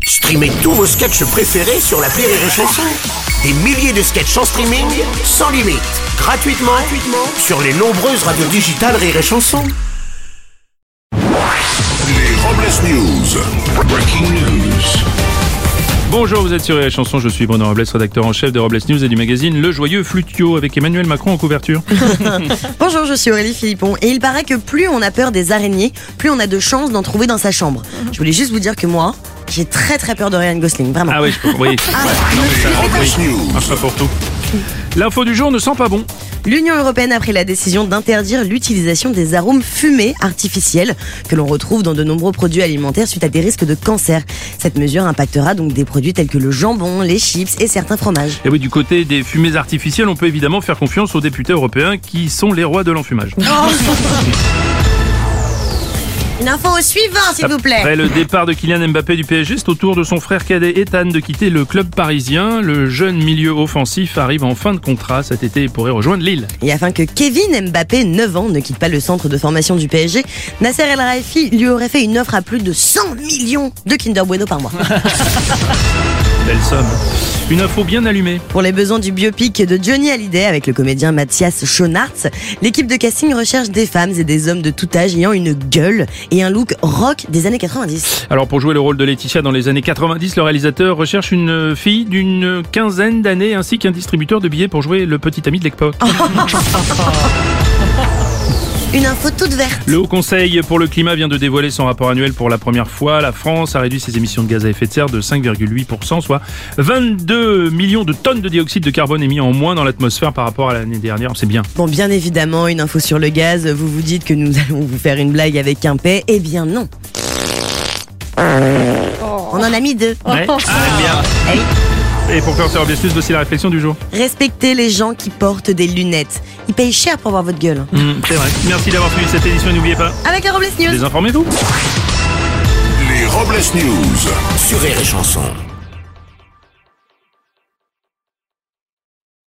Streamez tous vos sketchs préférés sur l'appli Rire et Chanson. Des milliers de sketchs en streaming, sans limite, gratuitement sur les nombreuses radios digitales Rire et Chanson. Les Robles News. Breaking news. Bonjour, vous êtes sur Rire et Chanson, je suis Bruno Robles, rédacteur en chef de Robles News et du magazine Le Joyeux Flutio avec Emmanuel Macron en couverture. Bonjour, je suis Aurélie Philippon et il paraît que plus on a peur des araignées, plus on a de chances d'en trouver dans sa chambre. Je voulais juste vous dire que moi, j'ai très peur de Ryan Gosling, vraiment. Ah oui, je peux, oui. Les Robles News. Marche pas pour tout. L'info du jour ne sent pas bon. L'Union européenne a pris la décision d'interdire l'utilisation des arômes fumés artificiels que l'on retrouve dans de nombreux produits alimentaires suite à des risques de cancer. Cette mesure impactera donc des produits tels que le jambon, les chips et certains fromages. Et oui, du côté des fumées artificielles, on peut évidemment faire confiance aux députés européens qui sont les rois de l'enfumage. Une info au suivant, s'il vous plaît. Après le départ de Kylian Mbappé du PSG, c'est au tour de son frère cadet Ethan de quitter le club parisien. Le jeune milieu offensif arrive en fin de contrat cet été et pourrait rejoindre Lille. Et afin que Kevin Mbappé, 9 ans, ne quitte pas le centre de formation du PSG, Nasser El Khelaifi lui aurait fait une offre à plus de 100 millions de Kinder Bueno par mois. Belle somme. Une info bien allumée. Pour les besoins du biopic de Johnny Hallyday avec le comédien Mathias Schoenaerts, l'équipe de casting recherche des femmes et des hommes de tout âge ayant une gueule et un look rock des années 90. Alors pour jouer le rôle de Laetitia dans les années 90, le réalisateur recherche une fille d'une quinzaine d'années ainsi qu'un distributeur de billets pour jouer le petit ami de l'époque. Une info toute verte. Le Haut Conseil pour le climat vient de dévoiler son rapport annuel pour la première fois. La France a réduit ses émissions de gaz à effet de serre de 5,8%, soit 22 millions de tonnes de dioxyde de carbone émis en moins dans l'atmosphère par rapport à l'année dernière. C'est bien. Bon, bien évidemment, une info sur le gaz. Vous vous dites que nous allons vous faire une blague avec un paix. Eh bien non. On en a mis 2. Ouais. Ah, bien. Hey. Et pour clore sur Robles News, voici la réflexion du jour. Respectez les gens qui portent des lunettes. Ils payent cher pour voir votre gueule. C'est vrai. Merci d'avoir suivi cette édition et n'oubliez pas, Avec la Robles News. désinformez-vous. Les Robles News. Sur Rire et Chanson.